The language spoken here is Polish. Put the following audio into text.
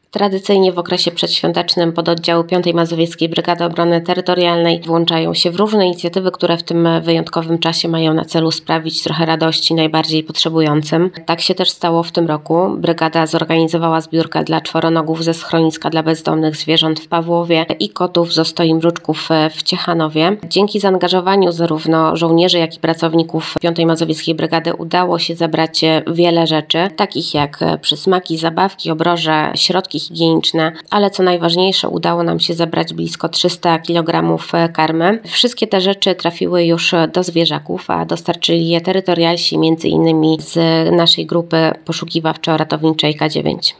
Tradycyjnie w okresie przedświątecznym pododdziały 5. Mazowieckiej Brygady Obrony Terytorialnej włączają się w różne inicjatywy, które w tym wyjątkowym czasie mają na celu sprawić trochę radości najbardziej potrzebującym. Tak się też stało w tym roku. Brygada zorganizowała zbiórkę dla czworonogów ze schroniska dla bezdomnych zwierząt w Pawłowie i kotów z ostoi mruczków w Ciechanowie. Dzięki zaangażowaniu zarówno żołnierzy, jak i pracowników 5. Mazowieckiej Brygady udało się zebrać wiele rzeczy, takich jak przysmaki, zabawki, obroże, środki higieniczne, ale co najważniejsze, udało nam się zebrać blisko 300 kg karmy. Wszystkie te rzeczy trafiły już do zwierzaków, a dostarczyli je terytorialsi, m.in. z naszej grupy poszukiwawczo-ratowniczej K9.